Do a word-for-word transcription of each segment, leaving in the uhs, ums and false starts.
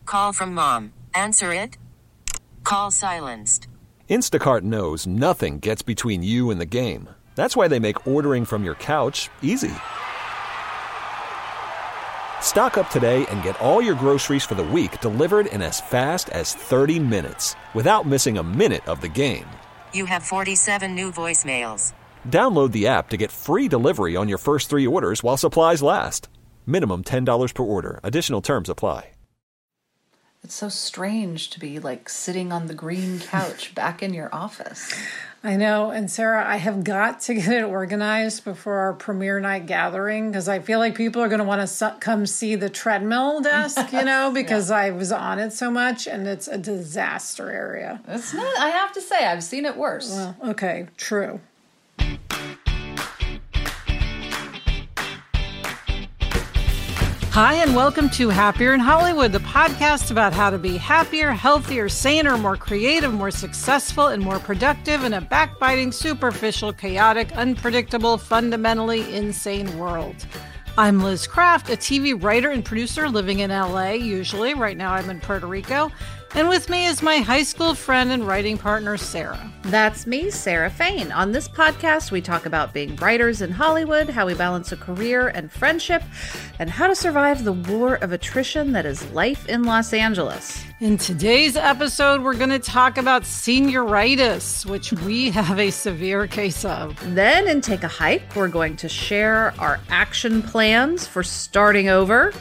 Call from mom. Answer it. Call silenced. Instacart knows nothing gets between you and the game. That's why they make ordering from your couch easy. Stock up today and get all your groceries for the week delivered in as fast as thirty minutes without missing a minute of the game. You have forty-seven new voicemails. Download the app to get free delivery on your first three orders while supplies last. Minimum ten dollars per order. Additional terms apply. It's so strange to be like sitting on the green couch back in your office. I know. And Sarah, I have got to get it organized before our premiere night gathering because I feel like people are going to want to su- come see the treadmill desk, you know, because yeah. I was on it so much and it's a disaster area. It's not, I have to say, I've seen it worse. Well, okay, true. Hi, and welcome to Happier in Hollywood, the podcast about how to be happier, healthier, saner, more creative, more successful, and more productive in a backbiting, superficial, chaotic, unpredictable, fundamentally insane world. I'm Liz Craft, a T V writer and producer living in L A, usually. Right now I'm in Puerto Rico. And with me is my high school friend and writing partner, Sarah. That's me, Sarah Fain. On this podcast, we talk about being writers in Hollywood, how we balance a career and friendship, and how to survive the war of attrition that is life in Los Angeles. In today's episode, we're going to talk about senioritis, which we have a severe case of. Then in Take a Hike, we're going to share our action plans for starting over.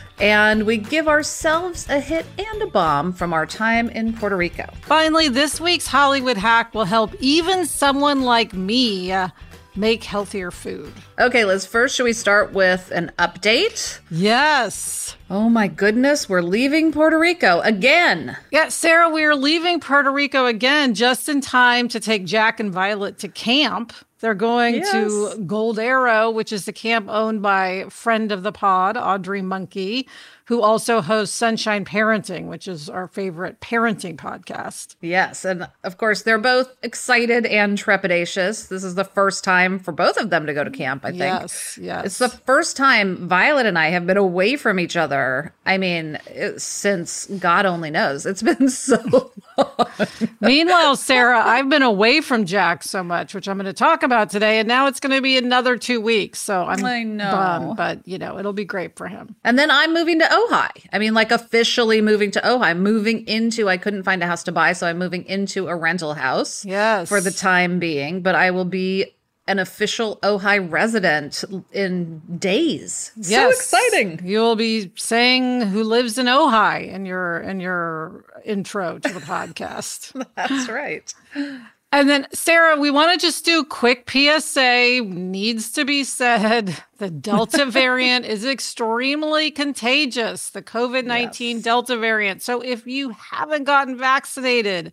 And we give ourselves a hit and a bomb from our time in Puerto Rico. Finally, this week's Hollywood hack will help even someone like me uh, make healthier food. Okay, Liz, first, should we start with an update? Yes. Oh my goodness, we're leaving Puerto Rico again. Yeah, Sarah, we are leaving Puerto Rico again just in time to take Jack and Violet to camp. They're going yes. to Gold Arrow, which is the camp owned by friend of the pod, Audrey Monkey, who also hosts Sunshine Parenting, which is our favorite parenting podcast. Yes. And of course, they're both excited and trepidatious. This is the first time for both of them to go to camp, I think. Yes, yes. It's the first time Violet and I have been away from each other. I mean, it, since God only knows. It's been so long. Meanwhile, Sarah, I've been away from Jack so much, which I'm going to talk about today. And now it's going to be another two weeks. So I'm I know. bummed, but, you know, it'll be great for him. And then I'm moving to Ojai. I mean, like officially moving to Ojai. Moving into, I couldn't find a house to buy, so I'm moving into a rental house. Yes. For the time being. But I will be an official Ojai resident in days. Yes. So exciting. You'll be saying who lives in Ojai in your in your intro to the podcast. That's right. And then, Sarah, we want to just do a quick P S A. Needs to be said, the Delta variant is extremely contagious, the COVID nineteen yes. Delta variant. So if you haven't gotten vaccinated,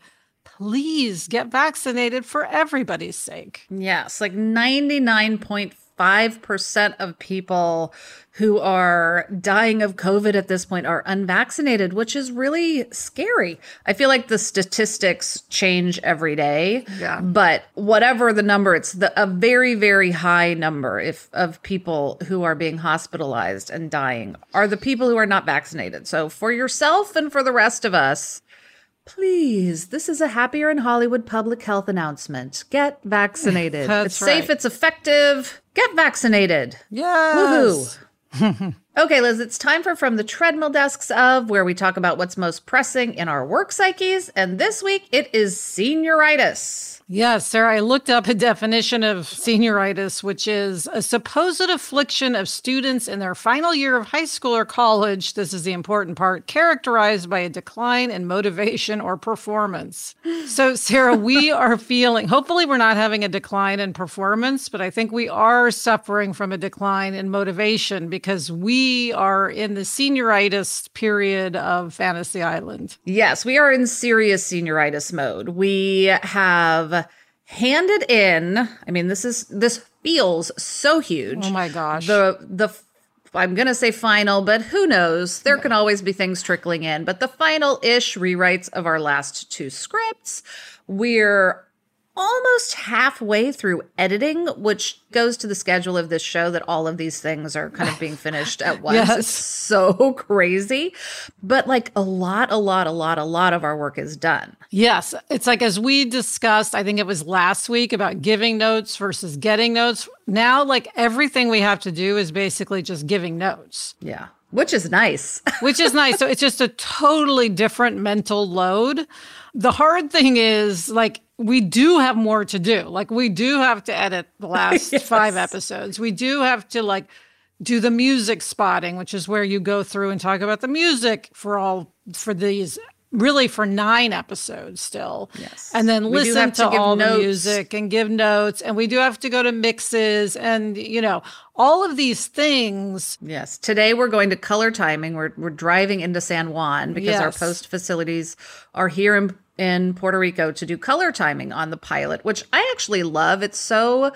please get vaccinated for everybody's sake. Yes, like ninety-nine point five percent of people who are dying of COVID at this point are unvaccinated, which is really scary. I feel like the statistics change every day, yeah. but whatever the number, it's the, a very, very high number if of people who are being hospitalized and dying are the people who are not vaccinated. So for yourself and for the rest of us, please, this is a Happier in Hollywood public health announcement. Get vaccinated. That's it's safe, right. It's effective. Get vaccinated. Yes. Woohoo. Okay, Liz, it's time for From the Treadmill Desks of, where we talk about what's most pressing in our work psyches. And this week, it is senioritis. Yes, Sarah, I looked up a definition of senioritis, which is a supposed affliction of students in their final year of high school or college. This is the important part, characterized by a decline in motivation or performance. So, Sarah, we are feeling, hopefully we're not having a decline in performance, but I think we are suffering from a decline in motivation because we are in the senioritis period of Fantasy Island. Yes, we are in serious senioritis mode. We have handed in, I mean, this is, this feels so huge. Oh my gosh. The, the, I'm going to say final, but who knows? There can always be things trickling in, but the final-ish rewrites of our last two scripts. We're almost halfway through editing, which goes to the schedule of this show that all of these things are kind of being finished at once. Yes. It's so crazy. But like a lot, a lot, a lot, a lot of our work is done. Yes. It's like, as we discussed, I think it was last week, about giving notes versus getting notes. Now, like, everything we have to do is basically just giving notes. Yeah. Which is nice. Which is nice. So it's just a totally different mental load. The hard thing is, like, we do have more to do. Like, we do have to edit the last Yes. five episodes. We do have to, like, do the music spotting, which is where you go through and talk about the music for all, for these, really for nine episodes still. Yes. And then We do listen have to, to give all the notes. music and give notes. And we do have to go to mixes and, you know, all of these things. Yes. Today we're going to color timing. We're we're driving into San Juan because our Yes. post facilities are here in in Puerto Rico to do color timing on the pilot, which I actually love. It's so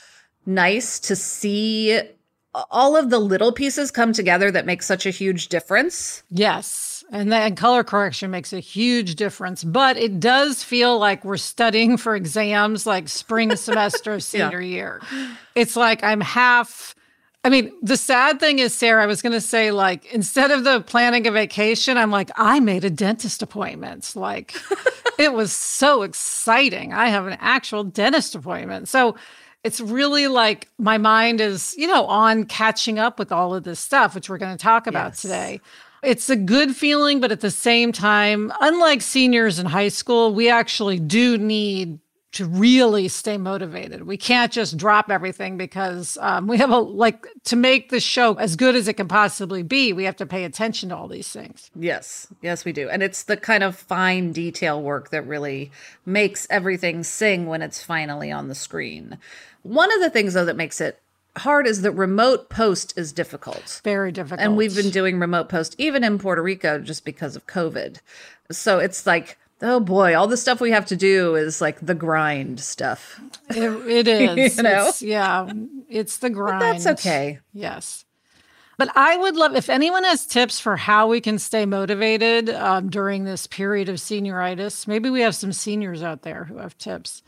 nice to see all of the little pieces come together that make such a huge difference. Yes. And then color correction makes a huge difference. But it does feel like we're studying for exams like spring semester, senior year. It's like I'm half. I mean, the sad thing is, Sarah, I was going to say, like, instead of the planning a vacation, I'm like, I made a dentist appointment. Like, it was so exciting. I have an actual dentist appointment. So it's really like my mind is, you know, on catching up with all of this stuff, which we're going to talk about Yes. today. It's a good feeling, but at the same time, unlike seniors in high school, we actually do need to really stay motivated. We can't just drop everything because um, we have a, like, to make the show as good as it can possibly be, we have to pay attention to all these things. Yes. Yes, we do. And it's the kind of fine detail work that really makes everything sing when it's finally on the screen. One of the things, though, that makes it hard is that remote post is difficult. Very difficult. And we've been doing remote post even in Puerto Rico just because of COVID. So it's like, oh boy, all the stuff we have to do is like the grind stuff. It, it is. You know? It's, yeah, it's the grind. That's okay. Yes. But I would love, if anyone has tips for how we can stay motivated um, during this period of senioritis, maybe we have some seniors out there who have tips.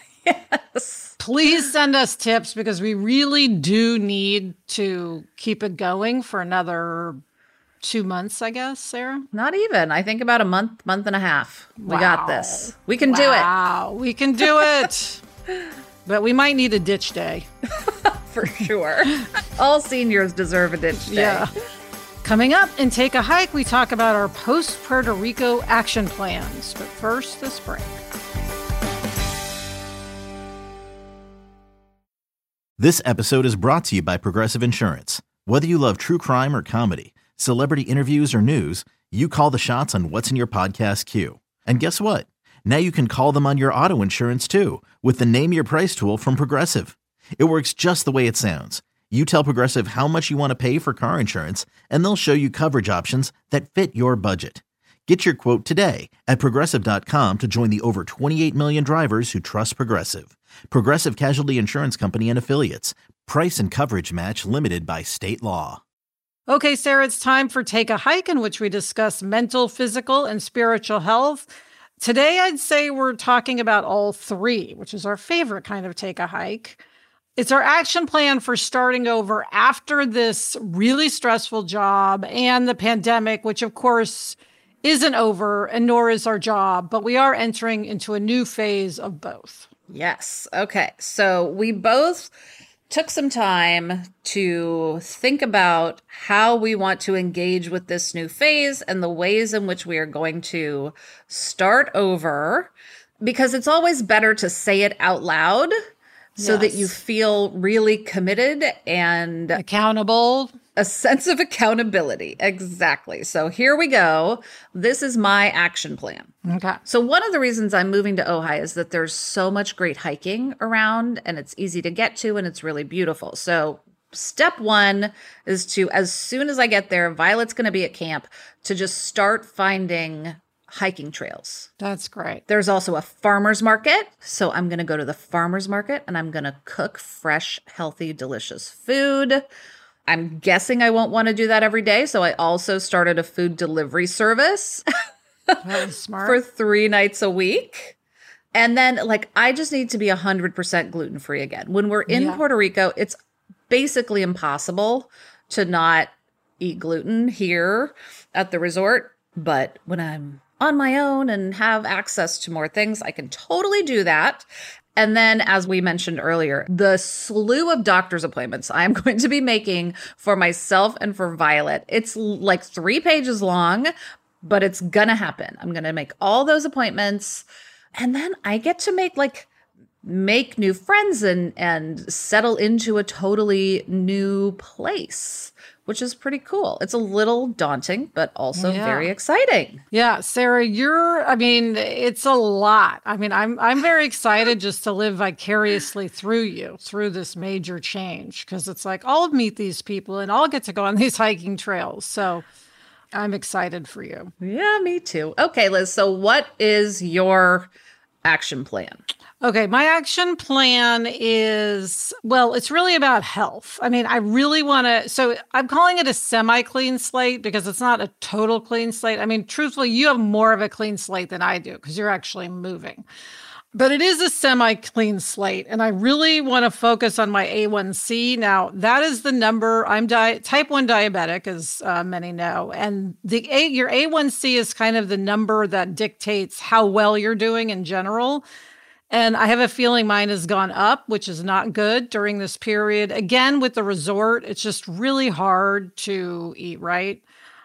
Yes. Please send us tips because we really do need to keep it going for another two months, I guess, Sarah. Not even. I think about a month, month and a half. We Wow. got this. We can do it. Wow, we can do it. But we might need a ditch day. For sure. All seniors deserve a ditch day. Yeah. Coming up in Take a Hike, we talk about our post-Puerto Rico action plans. But first, this break. This episode is brought to you by Progressive Insurance. Whether you love true crime or comedy, celebrity interviews or news, you call the shots on what's in your podcast queue. And guess what? Now you can call them on your auto insurance too with the Name Your Price tool from Progressive. It works just the way it sounds. You tell Progressive how much you want to pay for car insurance, and they'll show you coverage options that fit your budget. Get your quote today at Progressive dot com to join the over twenty-eight million drivers who trust Progressive. Progressive Casualty Insurance Company and Affiliates. Price and coverage match limited by state law. Okay, Sarah, it's time for Take a Hike, in which we discuss mental, physical, and spiritual health. Today, I'd say we're talking about all three, which is our favorite kind of Take a Hike. It's our action plan for starting over after this really stressful job and the pandemic, which of course isn't over, and nor is our job, but we are entering into a new phase of both. Yes. Okay. So we both took some time to think about how we want to engage with this new phase and the ways in which we are going to start over, because it's always better to say it out loud so that you Yes. feel really committed and Accountable. a sense of accountability. Exactly. So here we go. This is my action plan. Okay. So one of the reasons I'm moving to Ojai is that there's so much great hiking around and it's easy to get to and it's really beautiful. So step one is to, as soon as I get there, Violet's going to be at camp, to just start finding hiking trails. That's great. There's also a farmer's market. So I'm going to go to the farmer's market and I'm going to cook fresh, healthy, delicious food. I'm guessing I won't want to do that every day. So I also started a food delivery service That was smart. for three nights a week. And then, like, I just need to be one hundred percent gluten-free again. When we're in Yeah. Puerto Rico, it's basically impossible to not eat gluten here at the resort. But when I'm on my own and have access to more things, I can totally do that. And then, as we mentioned earlier, the slew of doctor's appointments I'm going to be making for myself and for Violet. It's like three pages long, but it's gonna happen. I'm gonna make all those appointments. And then I get to make like make new friends and and settle into a totally new place, which is pretty cool. It's a little daunting, but also Yeah. very exciting. Yeah, Sarah, you're, I mean, it's a lot. I mean, I'm I'm very excited just to live vicariously through you, through this major change, because it's like I'll meet these people and I'll get to go on these hiking trails. So I'm excited for you. Yeah, me too. Okay, Liz, so what is your action plan? Okay, my action plan is, well, it's really about health. I mean, I really want to, so I'm calling it a semi-clean slate because it's not a total clean slate. I mean, truthfully, you have more of a clean slate than I do because you're actually moving. But it is a semi-clean slate, and I really want to focus on my A one C. Now, that is the number. I'm di- type one diabetic, as uh, many know, and the A- your A one C is kind of the number that dictates how well you're doing in general. And I have a feeling mine has gone up, which is not good during this period. Again, with the resort, it's just really hard to eat right.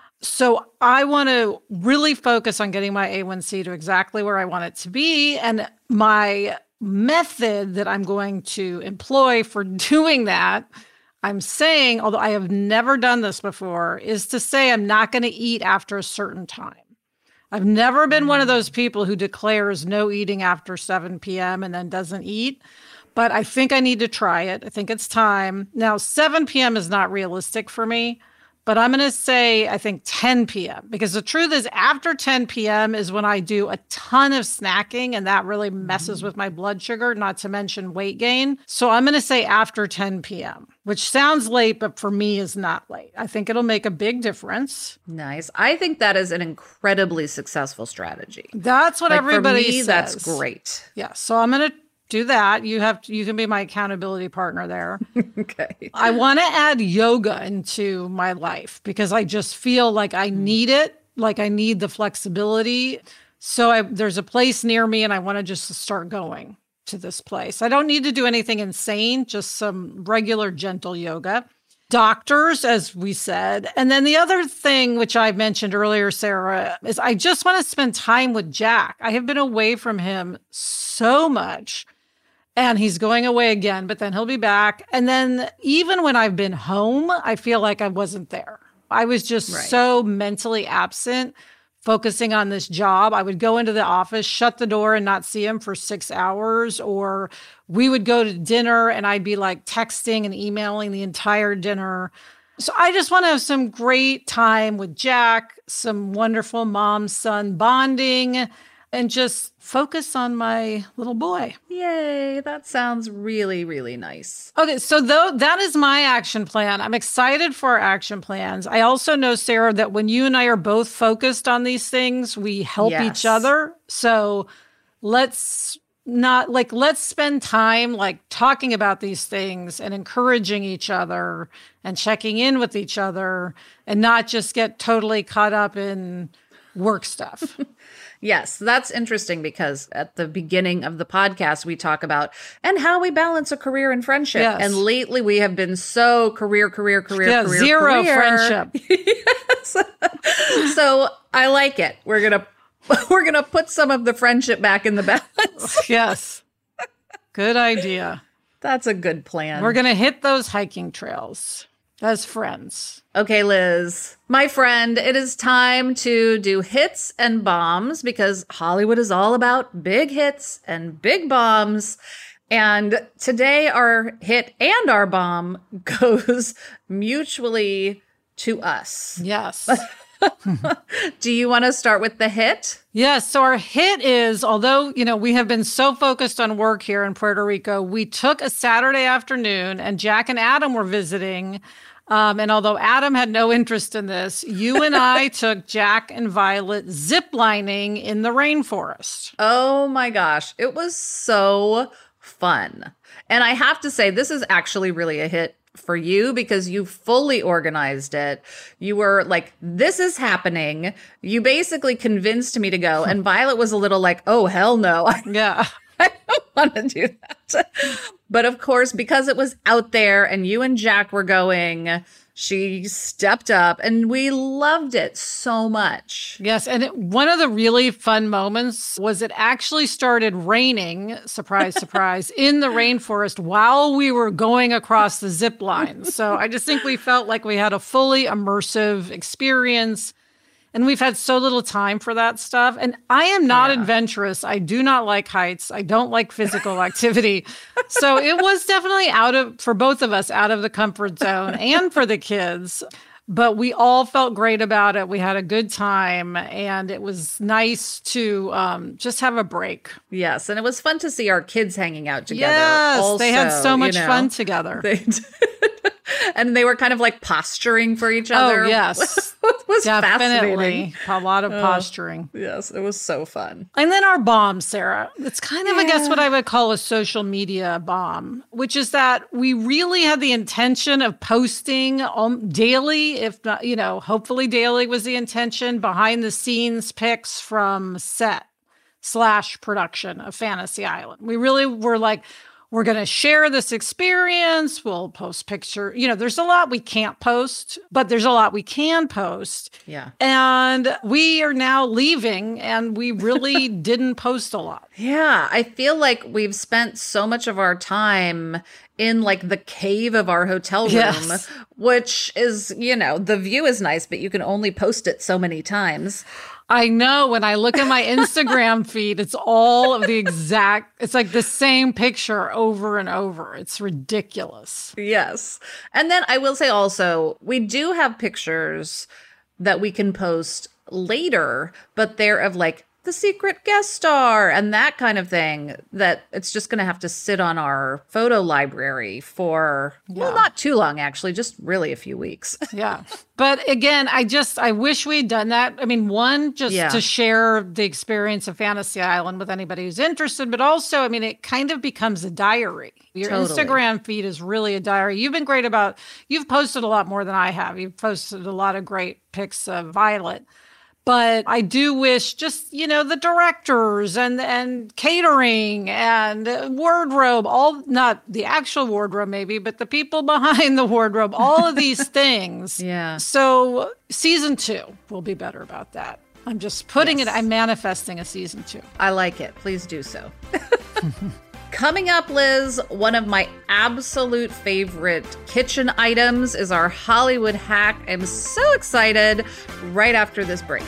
So I want to really focus on getting my A one C to exactly where I want it to be. And my method that I'm going to employ for doing that, I'm saying, although I have never done this before, is to say I'm not going to eat after a certain time. I've never been one of those people who declares no eating after seven p.m. and then doesn't eat. But I think I need to try it. I think it's time. Now, seven p.m. is not realistic for me. But I'm going to say, I think ten p.m. because the truth is after ten p.m. is when I do a ton of snacking and that really messes with my blood sugar, not to mention weight gain. So I'm going to say after ten p.m., which sounds late, but for me is not late. I think it'll make a big difference. Nice. I think that is an incredibly successful strategy. That's what Like, everybody for me, says. that's great. Yeah. So I'm going to do that. You have to, you can be my accountability partner there. Okay. I want to add yoga into my life because I just feel like I need it, like I need the flexibility. So I, there's a place near me and I want to just start going to this place. I don't need to do anything insane, just some regular gentle yoga. Doctors, as we said. And then the other thing, which I mentioned earlier, Sarah, is I just want to spend time with Jack. I have been away from him so much. And he's going away again, but then he'll be back. And then even when I've been home, I feel like I wasn't there. I was just Right. so mentally absent, focusing on this job. I would go into the office, shut the door and not see him for six hours. Or we would go to dinner and I'd be like texting and emailing the entire dinner. So I just want to have some great time with Jack, some wonderful mom-son bonding, and just focus on my little boy. Yay. That sounds really, really nice. Okay, so though that is my action plan. I'm excited for our action plans. I also know, Sarah, that when you and I are both focused on these things, we help Yes. each other. So let's not like, let's spend time like talking about these things and encouraging each other and checking in with each other and not just get totally caught up in work stuff. Yes, that's interesting because at the beginning of the podcast, we talk about and how we balance a career and friendship. Yes. And lately we have been so career, career, career, Yeah, career, zero career. friendship. So I like it. We're gonna we're gonna put some of the friendship back in the balance. Yes. Good idea. That's a good plan. We're going to hit those hiking trails as friends. Okay, Liz, my friend, it is time to do hits and bombs because Hollywood is all about big hits and big bombs. And today our hit and our bomb goes mutually to us. Yes. Do you want to start with the hit? Yes. So our hit is, although, you know, we have been so focused on work here in Puerto Rico, we took a Saturday afternoon and Jack and Adam were visiting Um, and although Adam had no interest in this, you and I took Jack and Violet ziplining in the rainforest. Oh my gosh. It was so fun. And I have to say, this is actually really a hit for you because you fully organized it. You were like, this is happening. You basically convinced me to go. And Violet was a little like, oh, hell no. Yeah. I don't want to do that. But of course, because it was out there and you and Jack were going, she stepped up and we loved it so much. Yes. And it, one of the really fun moments was it actually started raining, surprise, surprise, in the rainforest while we were going across the zip line. So I just think we felt like we had a fully immersive experience. And we've had so little time for that stuff. And I am not yeah. adventurous. I do not like heights. I don't like physical activity. So it was definitely out of, for both of us, out of the comfort zone and for the kids. But we all felt great about it. We had a good time. And it was nice to um, just have a break. Yes. And it was fun to see our kids hanging out together. Yes. Also, they had so much you know, fun together. They did. And they were kind of like posturing for each other. Oh, yes. It was definitely fascinating. A lot of uh, posturing. Yes, it was so fun. And then our bomb, Sarah. It's kind of, yeah. I guess, what I would call a social media bomb, which is that we really had the intention of posting um, daily, if not, you know, hopefully daily was the intention, behind the scenes pics from set slash production of Fantasy Island. We really were like, we're going to share this experience. We'll post picture. You know, there's a lot we can't post, but there's a lot we can post. Yeah. And we are now leaving and we really didn't post a lot. Yeah. I feel like we've spent so much of our time in like the cave of our hotel room, yes. which is, you know, the view is nice, but you can only post it so many times. I know when I look at my Instagram feed, it's all of the exact, it's like the same picture over and over. It's ridiculous. Yes. And then I will say also, we do have pictures that we can post later, but they're of like the secret guest star and that kind of thing that it's just going to have to sit on our photo library for, yeah. well, not too long, actually, just really a few weeks. Yeah. But again, I just, I wish we'd done that. I mean, one, just yeah. to share the experience of Fantasy Island with anybody who's interested, but also, I mean, it kind of becomes a diary. Your totally. Instagram feed is really a diary. You've been great about, you've posted a lot more than I have. You've posted a lot of great pics of Violet. But I do wish just, you know, the directors and and catering and wardrobe, all, not the actual wardrobe maybe, but the people behind the wardrobe, all of these things. Yeah. So season two will be better about that. I'm just putting yes. it, I'm manifesting a season two. I like it. Please do so. Coming up, Liz, one of my absolute favorite kitchen items is our Hollywood hack. I'm so excited right after this break.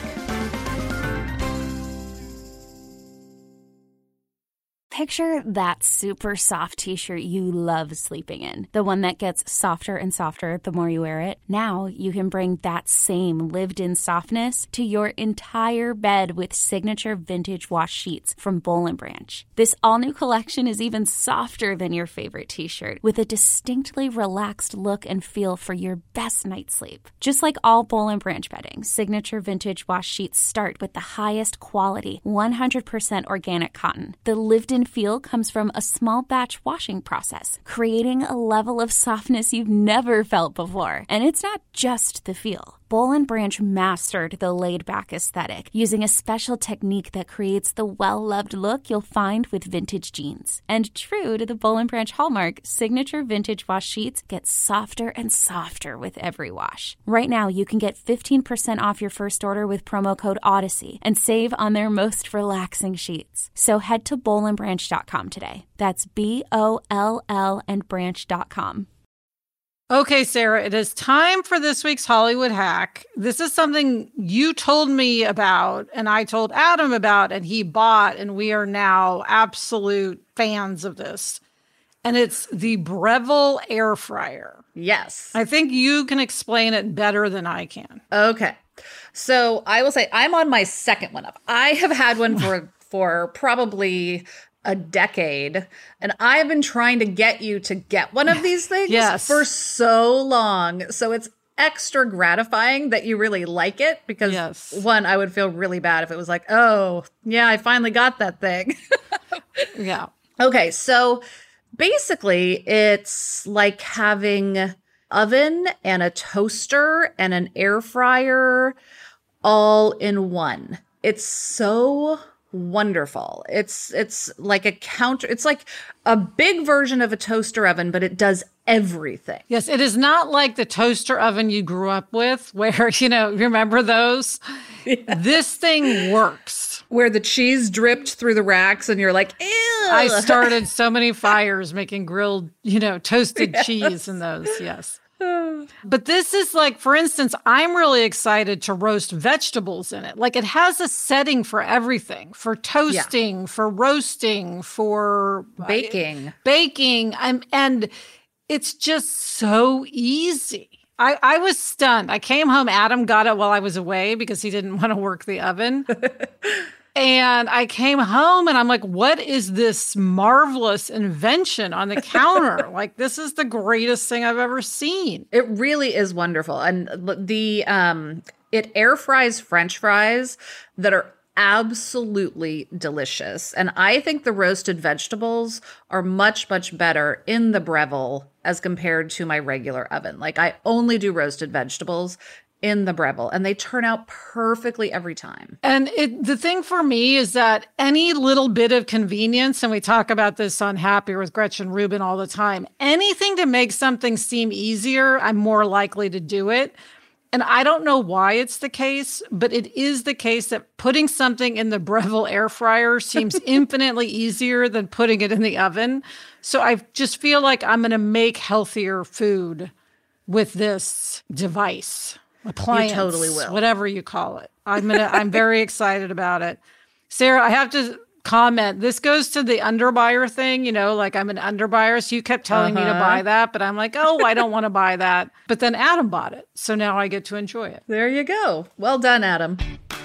Picture that super soft t-shirt you love sleeping in. The one that gets softer and softer the more you wear it. Now you can bring that same lived-in softness to your entire bed with signature vintage wash sheets from Boll and Branch. This all-new collection is even softer than your favorite t-shirt, with a distinctly relaxed look and feel for your best night's sleep. Just like all Boll and Branch bedding, signature vintage wash sheets start with the highest quality, one hundred percent organic cotton. The lived-in feel comes from a small batch washing process, creating a level of softness you've never felt before. And it's not just the feel. Boll and Branch mastered the laid-back aesthetic using a special technique that creates the well-loved look you'll find with vintage jeans. And true to the Boll and Branch hallmark, signature vintage wash sheets get softer and softer with every wash. Right now, you can get fifteen percent off your first order with promo code Odyssey and save on their most relaxing sheets. So head to boll and branch dot com today. That's B O L L and branch dot com. Okay, Sarah, it is time for this week's Hollywood hack. This is something you told me about and I told Adam about and he bought, and we are now absolute fans of this. And it's the Breville air fryer. Yes. I think you can explain it better than I can. Okay. So I will say I'm on my second one up. I have had one for, for probably a decade, and I've been trying to get you to get one of these things yes. for so long. So it's extra gratifying that you really like it because yes. one, I would feel really bad if it was like, oh, yeah, I finally got that thing. yeah. Okay, so basically it's like having oven and a toaster and an air fryer all in one. It's so wonderful. It's it's like a counter, it's like a big version of a toaster oven, but it does everything. Yes, it is not like the toaster oven you grew up with where, you know, remember those? Yeah. This thing works. Where the cheese dripped through the racks and you're like, ew. I started so many fires making grilled, you know, toasted yes. cheese in those. Yes. But this is like, for instance, I'm really excited to roast vegetables in it. Like it has a setting for everything, for toasting, yeah. for roasting, for baking, uh, baking. I'm, and it's just so easy. I, I was stunned. I came home. Adam got it while I was away because he didn't want to work the oven. And I came home and I'm like, what is this marvelous invention on the counter? Like, this is the greatest thing I've ever seen. It really is wonderful. And the um, it air fries French fries that are absolutely delicious. And I think the roasted vegetables are much, much better in the Breville as compared to my regular oven. Like, I only do roasted vegetables in the Breville, and they turn out perfectly every time. And it, the thing for me is that any little bit of convenience, and we talk about this on Happier with Gretchen Rubin all the time, anything to make something seem easier, I'm more likely to do it. And I don't know why it's the case, but it is the case that putting something in the Breville air fryer seems infinitely easier than putting it in the oven. So I just feel like I'm going to make healthier food with this device. Appliance, you totally will. Whatever you call it. I'm gonna. I'm very excited about it. Sarah, I have to comment. This goes to the underbuyer thing. You know, like I'm an underbuyer, so you kept telling uh-huh. me to buy that, but I'm like, oh, I don't want to buy that. But then Adam bought it, so now I get to enjoy it. There you go. Well done, Adam.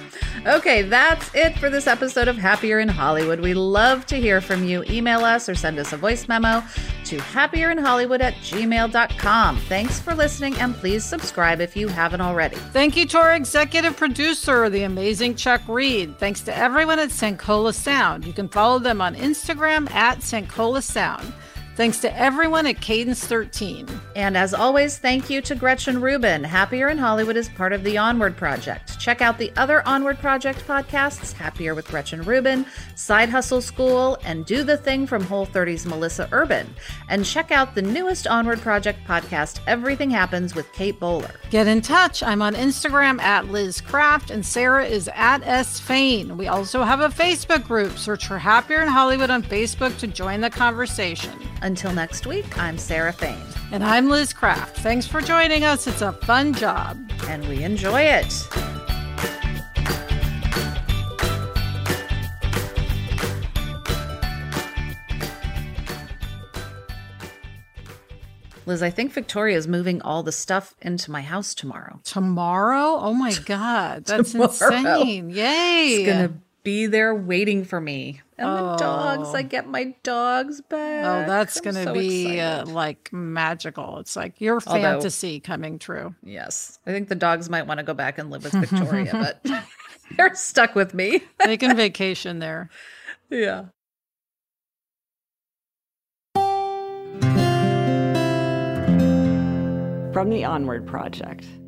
Okay, that's it for this episode of Happier in Hollywood. We love to hear from you. Email us or send us a voice memo to happierinhollywood at gmail dot com. Thanks for listening, and please subscribe if you haven't already. Thank you to our executive producer, the amazing Chuck Reed. Thanks to everyone at Sankola Sound. You can follow them on Instagram at Sankola Sound. Thanks to everyone at Cadence thirteen. And as always, thank you to Gretchen Rubin. Happier in Hollywood is part of the Onward Project. Check out the other Onward Project podcasts, Happier with Gretchen Rubin, Side Hustle School, and Do the Thing from Whole thirty's Melissa Urban. And check out the newest Onward Project podcast, Everything Happens with Kate Bowler. Get in touch. I'm on Instagram at Liz Craft, and Sarah is at S Fain. We also have a Facebook group. Search for Happier in Hollywood on Facebook to join the conversation. Until next week, I'm Sarah Fain. And I'm Liz Craft. Thanks for joining us. It's a fun job. And we enjoy it. Liz, I think Victoria is moving all the stuff into my house tomorrow. Tomorrow? Oh my God. That's insane. Yay. It's going to be there waiting for me. And oh. the dogs, I get my dogs back. Oh, that's going to so be uh, like magical. It's like your Although, fantasy coming true. Yes. I think the dogs might want to go back and live with Victoria, but they're stuck with me. They can vacation there. Yeah. From the Onward Project.